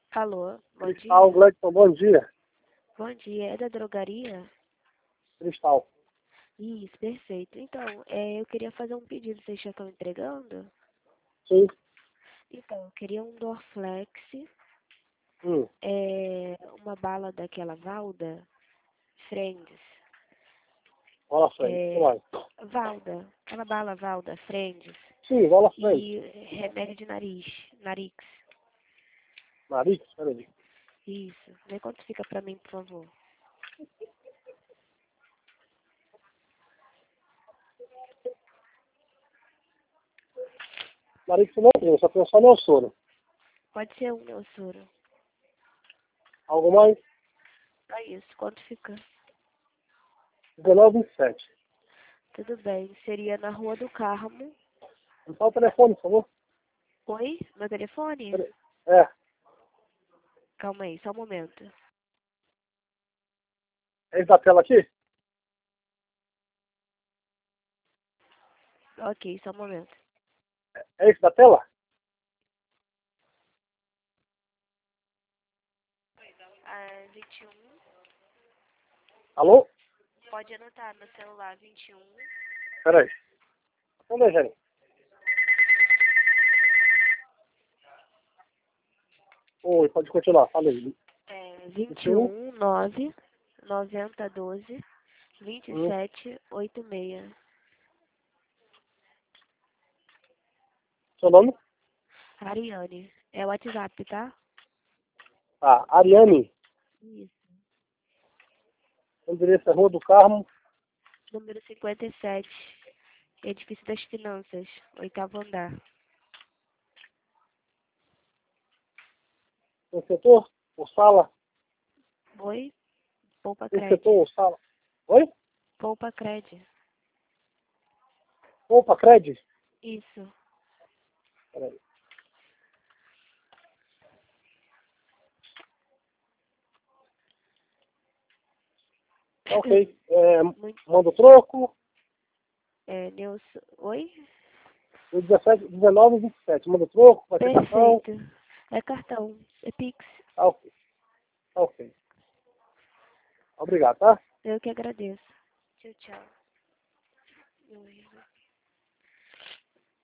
Alô, bom Cristal, dia. Gledson, bom dia. Bom dia, é da drogaria? Cristal. Isso, perfeito. Então, eu queria fazer um pedido, vocês já estão entregando? Sim. Então, eu queria um Dorflex, Hum. uma bala daquela Valda, Friends. Bola frente. É, Vai. Valda, aquela bala Valda, Friends. Sim, bola frente. E remédio de Narix. Nariz, peraí. Isso. Vê quanto fica pra mim, por favor. Nariz não tem, só tem só meu soro. Pode ser um, meu soro. Algo mais? Só isso. Quanto fica? 19,27. Tudo bem. Seria na Rua do Carmo. Me fala o telefone, por favor. Oi? Meu telefone? Peraí. É. Calma aí, só um momento. É esse da tela aqui? Ok, só um momento. É esse da tela? Ah, 21. Alô? Pode anotar no celular 21. Peraí. Onde é, Jenny? Oi, pode continuar. Fala aí. 21. 21 9 90 12 Hum. 27 86. Seu nome? Ariane. É o WhatsApp, tá? Ah, Ariane. Isso. O endereço é Rua do Carmo. Número 57. Edifício das Finanças. 8º andar. Tem setor ou sala? Oi? Poupa Tem Cred. setor ou sala? Oi? Poupa Cred. Opa, Cred? Isso. Peraí. Ok. Muito. Manda o troco. Nilson. Oi? O 17, 19 e 27. Manda o troco, vai ter cartão. Perfeito. É cartão. É Pix. Tá ok. Tá ok. Obrigado, tá? Eu que agradeço. Tchau, tchau. Oi.